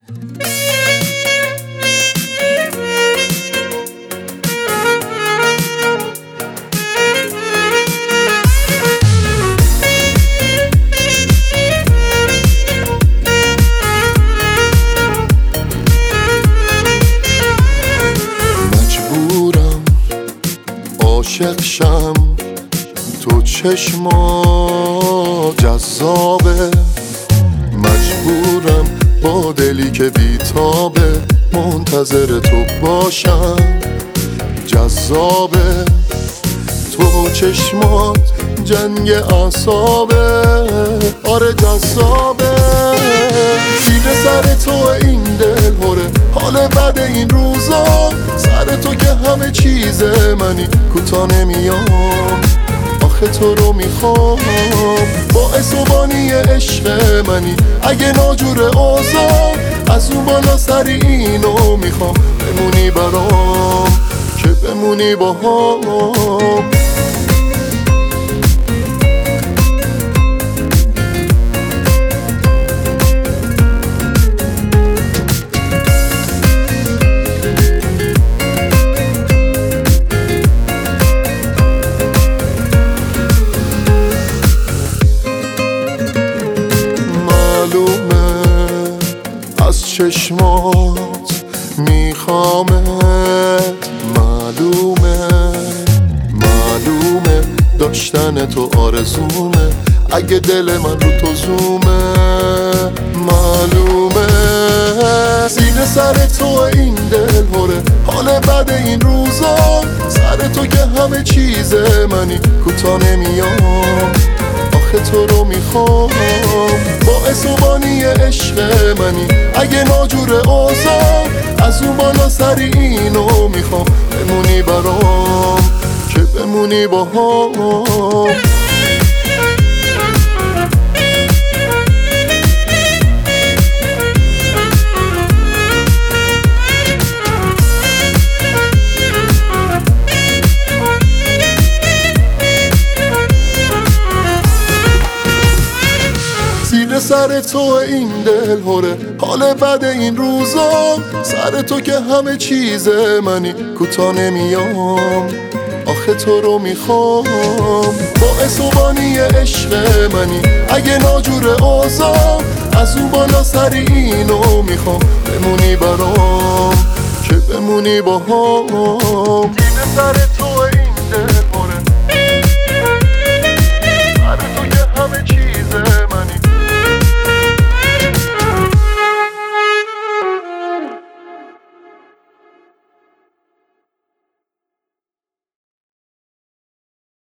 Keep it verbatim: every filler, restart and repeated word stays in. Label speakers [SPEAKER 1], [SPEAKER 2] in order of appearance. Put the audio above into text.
[SPEAKER 1] مجبورم عاشق شم، تو چشما جذابه. مجبورم با دلی که بیتابه منتظر تو باشم، جذابه. تو چشمات جنگ اعصابه، آره جذابه. زیر سر تو این دل هره، حال بد این روزا. سر تو که همه چیز منی، کوتا نمیام. آخه تو رو میخوام، باعث و بانی عشق منی. اگه ناجور اوضاع، از اون بالا سری اینو میخوام. بمونی برام که بمونی با هم. از چشمات میخوامت، معلومه معلومه داشتن تو آرزومه. اگه دل من رو تو زومه، معلومه. زیر سر تو این دل هره، حال بد این روزا. سر تو که همه چیز منی، کوتا نمیام. آخه تو رو میخوام، باعث و بانی عشق منی. اگه ناجور اوضاع، از اون بالا سری اینو میخوام. بمونی برام که بمونی با هم. زیر سر تو این دل هره، حال بد این روزا. سر تو که همه چیز منی، کوتا نمیام. آخه تو رو میخوام، باعث و بانی عشق منی. اگه ناجور اوضاع، از اون بالا سری اینو میخوام. بمونی برام که بمونی با هم.